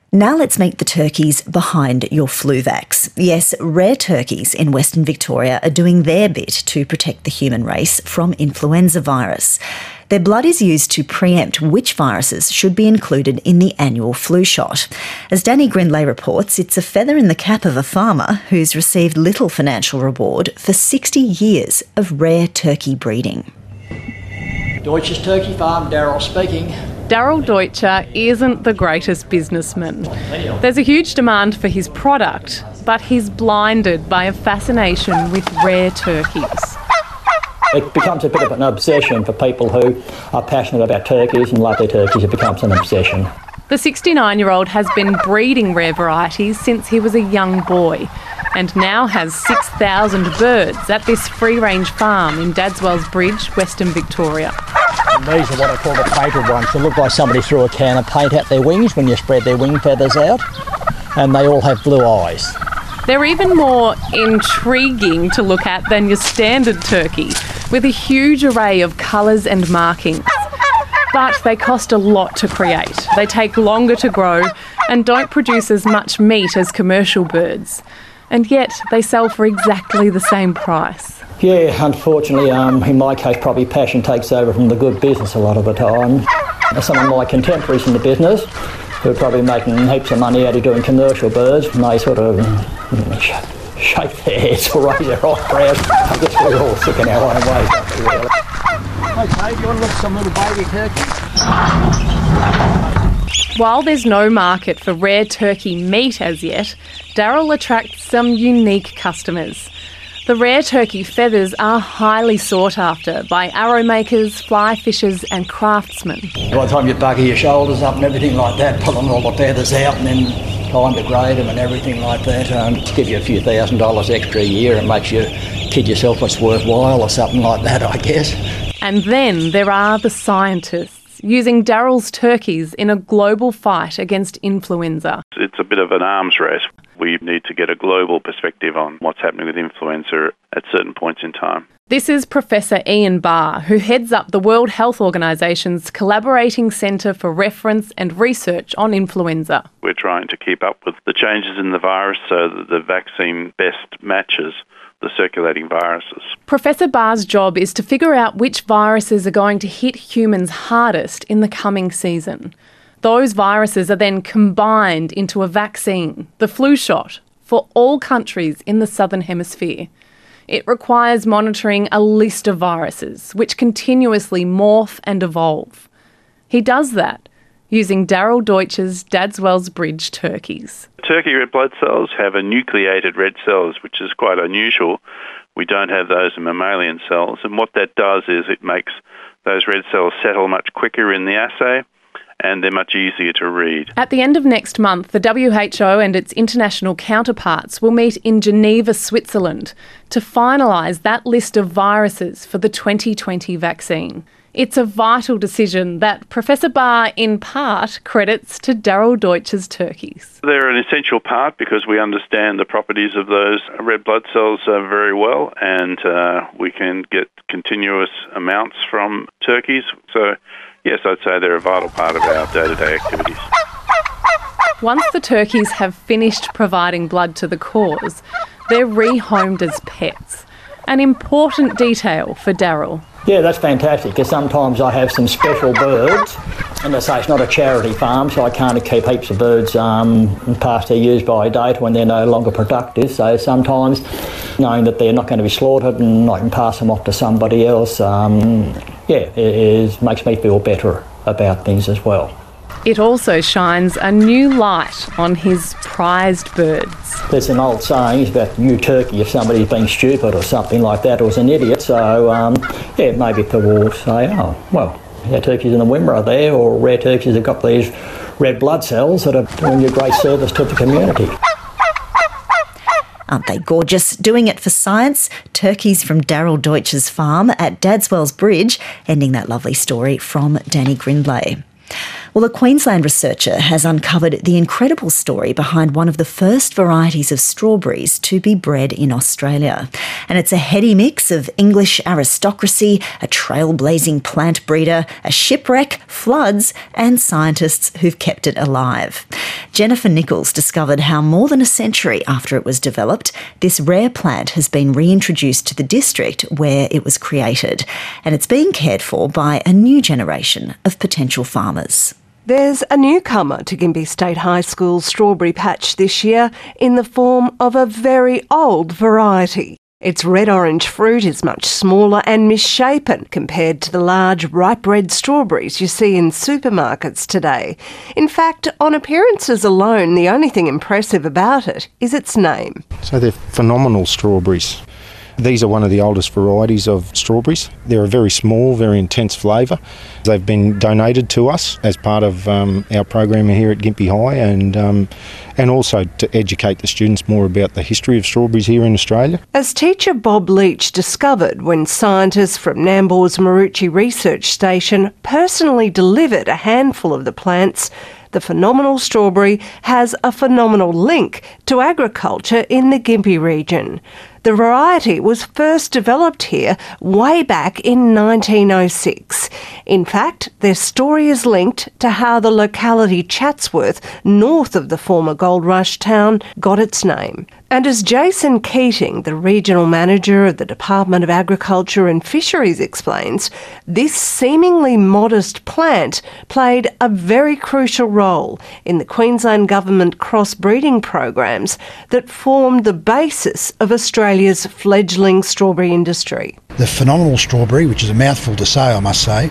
Now let's meet the turkeys behind your Fluvax. Yes, rare turkeys in Western Victoria are doing their bit to protect the human race from influenza virus. Their blood is used to preempt which viruses should be included in the annual flu shot. As Danny Grindlay reports, it's a feather in the cap of a farmer who's received little financial reward for 60 years of rare turkey breeding. Deutsches Turkey Farm, Daryl speaking. Daryl Deutscher isn't the greatest businessman. There's a huge demand for his product, but he's blinded by a fascination with rare turkeys. It becomes a bit of an obsession for people who are passionate about turkeys and love their turkeys. It becomes an obsession. The 69-year-old has been breeding rare varieties since he was a young boy and now has 6,000 birds at this free-range farm in Dadswells Bridge, Western Victoria. And these are what I call the painted ones. They look like somebody threw a can of paint at their wings when you spread their wing feathers out, and they all have blue eyes. They're even more intriguing to look at than your standard turkey, with a huge array of colours and markings. But they cost a lot to create. They take longer to grow and don't produce as much meat as commercial birds. And yet they sell for exactly the same price. Yeah, unfortunately, in my case, probably passion takes over from the good business a lot of the time. Some of my contemporaries in the business who are probably making heaps of money out of doing commercial birds, and they sort of shake their heads or raise their eyebrows. I guess we're all sick in our own ways, don't we, really? Okay, do you want to look at some little baby turkeys? While there's no market for rare turkey meat as yet, Daryl attracts some unique customers. The rare turkey feathers are highly sought after by arrow makers, fly fishers and craftsmen. By the time you bugger your shoulders up and everything like that, pulling all the feathers out and then time to grade them and everything like that, give you a few $1,000s extra a year and makes you kid yourself it's worthwhile or something like that, I guess. And then there are the scientists, using Daryl's turkeys in a global fight against influenza. It's a bit of an arms race. We need to get a global perspective on what's happening with influenza at certain points in time. This is Professor Ian Barr, who heads up the World Health Organisation's Collaborating Centre for Reference and Research on Influenza. We're trying to keep up with the changes in the virus so that the vaccine best matches the circulating viruses. Professor Barr's job is to figure out which viruses are going to hit humans hardest in the coming season. Those viruses are then combined into a vaccine, the flu shot, for all countries in the Southern Hemisphere. It requires monitoring a list of viruses, which continuously morph and evolve. He does that using Daryl Deutscher's Dadswells Bridge turkeys. Turkey red blood cells have enucleated red cells, which is quite unusual. We don't have those in mammalian cells, and what that does is it makes those red cells settle much quicker in the assay, and they're much easier to read. At the end of next month, the WHO and its international counterparts will meet in Geneva, Switzerland, to finalise that list of viruses for the 2020 vaccine. It's a vital decision that Professor Barr, in part, credits to Daryl Deutscher's turkeys. They're an essential part because we understand the properties of those red blood cells very well, and we can get continuous amounts from turkeys. So, yes, I'd say they're a vital part of our day-to-day activities. Once the turkeys have finished providing blood to the cause, they're rehomed as pets. An important detail for Daryl. Yeah, that's fantastic, because sometimes I have some special birds, and they say it's not a charity farm, so I can't keep heaps of birds past their use-by date when they're no longer productive. So sometimes, knowing that they're not going to be slaughtered and I can pass them off to somebody else, it makes me feel better about things as well. It also shines a new light on his prized birds. There's an old saying, it's about new turkey if somebody's being stupid or something like that, or was an idiot. So, maybe people will say, oh, well, our turkeys in the Wimmera there, or rare turkeys have got these red blood cells that are doing a great service to the community. Aren't they gorgeous? Doing it for science. Turkeys from Daryl Deutscher's farm at Dadswells Bridge, ending that lovely story from Danny Grindlay. Well, a Queensland researcher has uncovered the incredible story behind one of the first varieties of strawberries to be bred in Australia. And it's a heady mix of English aristocracy, a trailblazing plant breeder, a shipwreck, floods, and scientists who've kept it alive. Jennifer Nichols discovered how more than a century after it was developed, this rare plant has been reintroduced to the district where it was created. And it's being cared for by a new generation of potential farmers. There's a newcomer to Gympie State High School's strawberry patch this year in the form of a very old variety. Its red-orange fruit is much smaller and misshapen compared to the large ripe red strawberries you see in supermarkets today. In fact, on appearances alone, the only thing impressive about it is its name. So they're phenomenal strawberries. These are one of the oldest varieties of strawberries. They're a very small, very intense flavour. They've been donated to us as part of our program here at Gympie High, and also to educate the students more about the history of strawberries here in Australia. As teacher Bob Leach discovered when scientists from Nambour's Maroochy Research Station personally delivered a handful of the plants, the phenomenal strawberry has a phenomenal link to agriculture in the Gympie region. The variety was first developed here way back in 1906. In fact, their story is linked to how the locality Chatsworth, north of the former gold rush town, got its name. And as Jason Keating, the regional manager of the Department of Agriculture and Fisheries, explains, this seemingly modest plant played a very crucial role in the Queensland Government cross-breeding programs that formed the basis of Australia's fledgling strawberry industry. The phenomenal strawberry, which is a mouthful to say, I must say,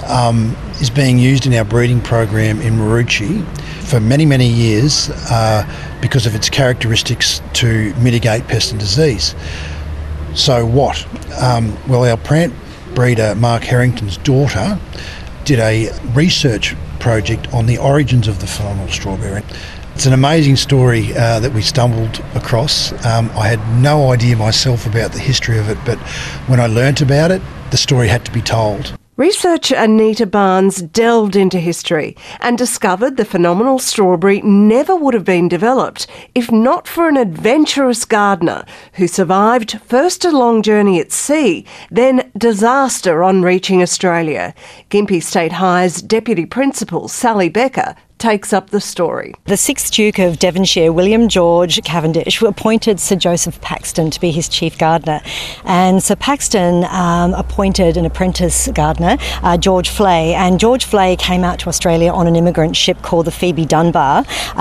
is being used in our breeding program in Maroochy for many, many years because of its characteristics to mitigate pest and disease. So what? Well, our plant breeder, Mark Harrington's daughter, did a research project on the origins of the phenomenal strawberry. It's an amazing story that we stumbled across. I had no idea myself about the history of it, but when I learnt about it, the story had to be told. Researcher Anita Barnes delved into history and discovered the phenomenal strawberry never would have been developed if not for an adventurous gardener who survived first a long journey at sea, then disaster on reaching Australia. Gympie State High's Deputy Principal, Sally Becker, takes up the story. The 6th Duke of Devonshire, William George Cavendish, appointed Sir Joseph Paxton to be his chief gardener. And Sir Paxton appointed an apprentice gardener, George Flay. And George Flay came out to Australia on an immigrant ship called the Phoebe Dunbar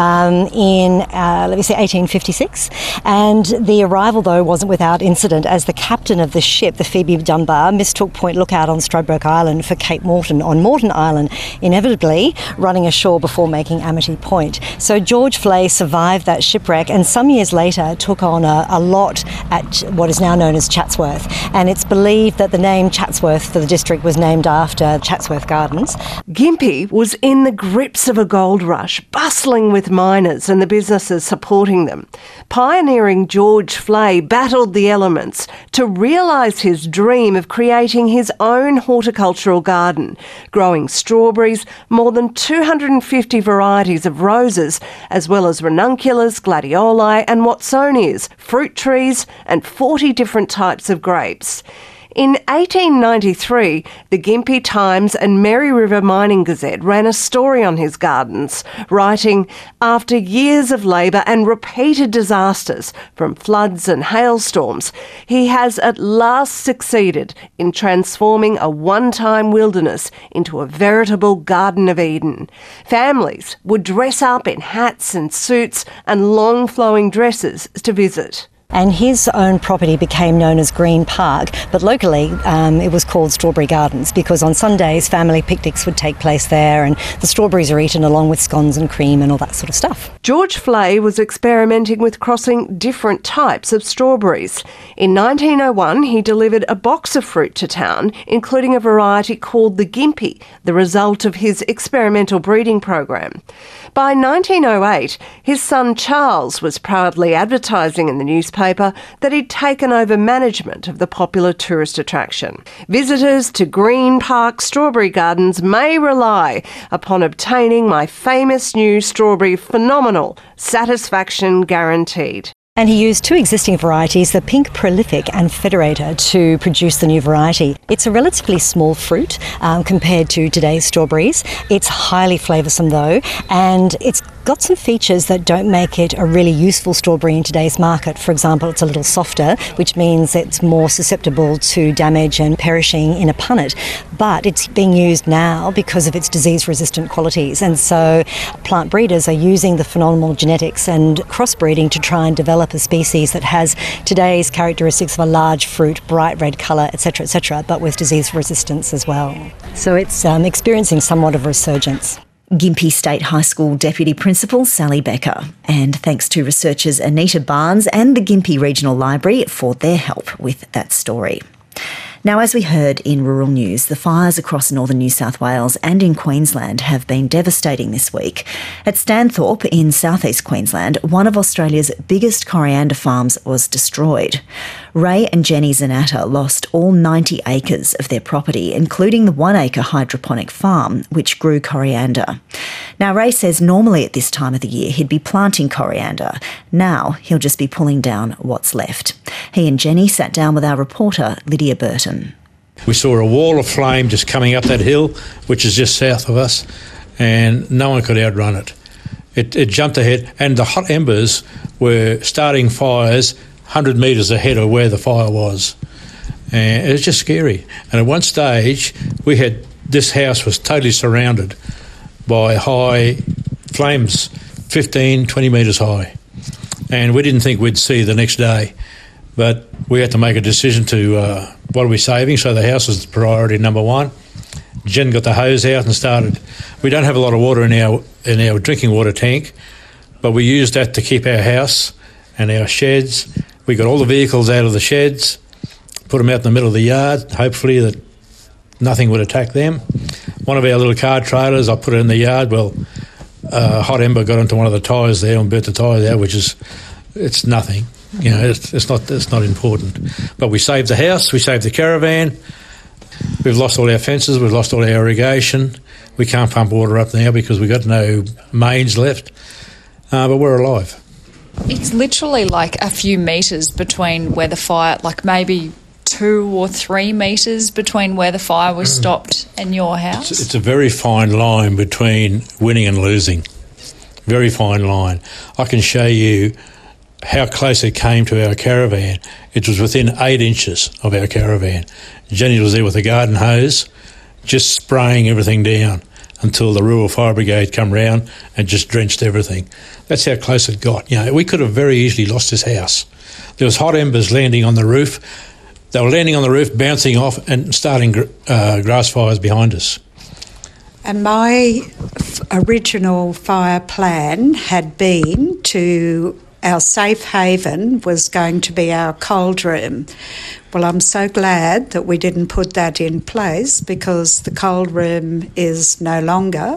in 1856. And the arrival, though, wasn't without incident, as the captain of the ship, the Phoebe Dunbar, mistook Point Lookout on Stradbroke Island for Cape Morton on Morton Island, inevitably running ashore before making Amity Point. So George Flay survived that shipwreck and some years later took on a lot at what is now known as Chatsworth. And it's believed that the name Chatsworth for the district was named after Chatsworth Gardens. Gympie was in the grips of a gold rush, bustling with miners and the businesses supporting them. Pioneering George Flay battled the elements to realise his dream of creating his own horticultural garden, growing strawberries, more than 250 varieties of roses, as well as ranunculus, gladioli and watsonias, fruit trees and 40 different types of grapes. In 1893, the Gympie Times and Mary River Mining Gazette ran a story on his gardens, writing, "After years of labour and repeated disasters from floods and hailstorms, he has at last succeeded in transforming a one-time wilderness into a veritable Garden of Eden. Families would dress up in hats and suits and long flowing dresses to visit." And his own property became known as Green Park, but locally it was called Strawberry Gardens because on Sundays family picnics would take place there and the strawberries are eaten along with scones and cream and all that sort of stuff. George Flay was experimenting with crossing different types of strawberries. In 1901, he delivered a box of fruit to town, including a variety called the Gympie, the result of his experimental breeding program. By 1908, his son Charles was proudly advertising in the newspaper newspaper that he'd taken over management of the popular tourist attraction. Visitors to Green Park Strawberry Gardens may rely upon obtaining my famous new strawberry phenomenal, satisfaction guaranteed. And he used two existing varieties, the Pink Prolific and Federator, to produce the new variety. It's a relatively small fruit compared to today's strawberries. It's highly flavoursome though, and it's got some features that don't make it a really useful strawberry in today's market. For example, it's a little softer, which means it's more susceptible to damage and perishing in a punnet. But it's being used now because of its disease-resistant qualities. And so plant breeders are using the phenomenal genetics and crossbreeding to try and develop a species that has today's characteristics of a large fruit, bright red colour, etc., but with disease resistance as well. So it's experiencing somewhat of a resurgence. Gympie State High School Deputy Principal Sally Becker. And thanks to researchers Anita Barnes and the Gympie Regional Library for their help with that story. Now, as we heard in Rural News, the fires across northern New South Wales and in Queensland have been devastating this week. At Stanthorpe in southeast Queensland, one of Australia's biggest coriander farms was destroyed. Ray and Jenny Zanatta lost all 90 acres of their property, including the 1 acre hydroponic farm, which grew coriander. Now, Ray says normally at this time of the year he'd be planting coriander. Now he'll just be pulling down what's left. He and Jenny sat down with our reporter, Lydia Burton. We saw a wall of flame just coming up that hill, which is just south of us, and no one could outrun it. It jumped ahead, and the hot embers were starting fires 100 metres ahead of where the fire was. And it was just scary. And at one stage, this house was totally surrounded by high flames, 15, 20 metres high. And we didn't think we'd see the next day. But we had to make a decision to what are we saving? So the house was priority number one. Jen got the hose out and started. We don't have a lot of water in our drinking water tank, but we used that to keep our house and our sheds. We got all the vehicles out of the sheds, put them out in the middle of the yard, hopefully that nothing would attack them. One of our little car trailers, I put it in the yard. Well, hot ember got onto one of the tyres there and burnt the tyres out, it's nothing. You know, it's not important. But we saved the house, we saved the caravan. We've lost all our fences, we've lost all our irrigation. We can't pump water up now because we've got no mains left. But we're alive. It's literally like a few metres between where the fire, like maybe 2 or 3 metres between where the fire was stopped and your house? It's a very fine line between winning and losing. Very fine line. I can show you how close it came to our caravan. It was within 8 inches of our caravan. Jenny was there with a garden hose, just spraying everything down until the rural fire brigade come round and just drenched everything. That's how close it got. You know, we could have very easily lost this house. There was hot embers landing on the roof. They were landing on the roof, bouncing off and starting grass fires behind us. And my original fire plan had been to... Our safe haven was going to be our cold room. Well, I'm so glad that we didn't put that in place because the cold room is no longer.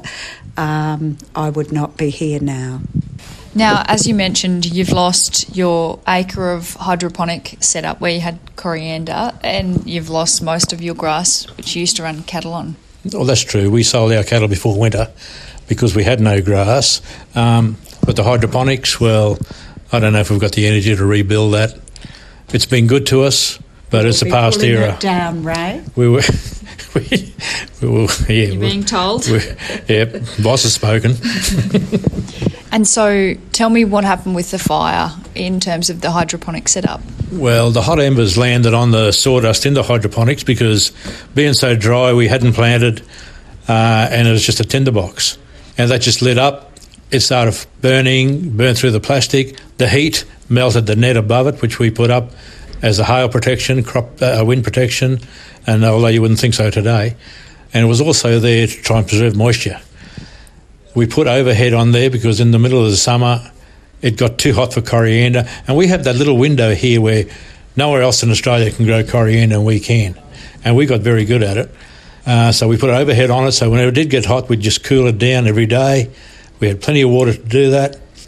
I would not be here now. Now, as you mentioned, you've lost your acre of hydroponic setup where you had coriander, and you've lost most of your grass, which you used to run cattle on. Well, that's true. We sold our cattle before winter because we had no grass. But the hydroponics, well, I don't know if we've got the energy to rebuild that. It's been good to us, but it's a past era. It down, Ray. We were, yeah. You're being told? Boss has spoken. And so tell me what happened with the fire in terms of the hydroponic setup. Well, the hot embers landed on the sawdust in the hydroponics because being so dry we hadn't planted and it was just a tinderbox. And that just lit up. It started burning, burned through the plastic. The heat melted the net above it, which we put up as a hail protection, wind protection, and although you wouldn't think so today. And it was also there to try and preserve moisture. We put overhead on there because in the middle of the summer it got too hot for coriander, and we have that little window here where nowhere else in Australia can grow coriander and we can. And we got very good at it. So we put overhead on it, so whenever it did get hot we'd just cool it down every day. We had plenty of water to do that.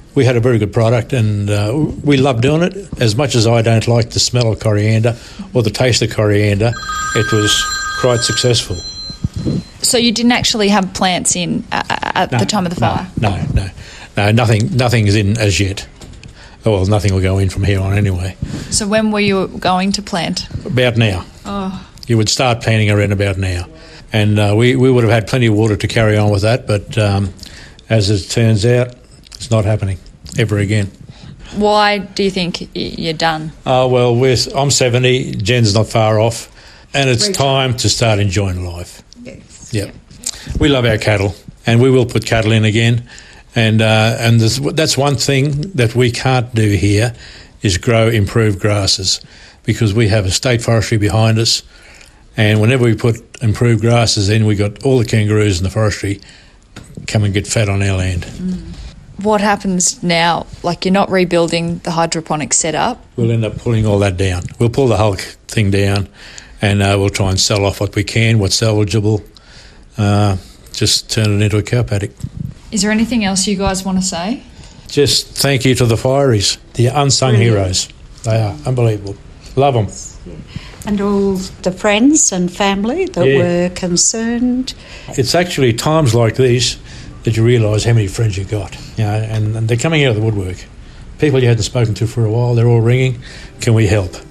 We had a very good product, and we love doing it. As much as I don't like the smell of coriander or the taste of coriander, it was quite successful. So you didn't actually have plants in at the time of the fire? No, nothing's in as yet. Well, nothing will go in from here on anyway. So when were you going to plant? About now. Oh. You would start planting around about now. And we would have had plenty of water to carry on with that, but as it turns out, it's not happening ever again. Why do you think you're done? Well, I'm 70, Jen's not far off, and it's time to start enjoying life. Yes. Yep. We love our cattle, and we will put cattle in again. And that's one thing that we can't do here is grow improved grasses, because we have a state forestry behind us, and whenever we put improved grasses in, we got all the kangaroos in the forestry come and get fat on our land. What happens now? Like, you're not rebuilding the hydroponic setup? We'll end up pulling all that down. We'll pull the whole thing down, and we'll try and sell off what we can, what's salvageable, just turn it into a cow paddock. Is there anything else you guys want to say? Just thank you to the fireys, the unsung heroes. They are unbelievable. Love them. And all the friends and family that were concerned. It's actually times like these that you realise how many friends you've got, and they're coming out of the woodwork. People you hadn't spoken to for a while, they're all ringing, can we help?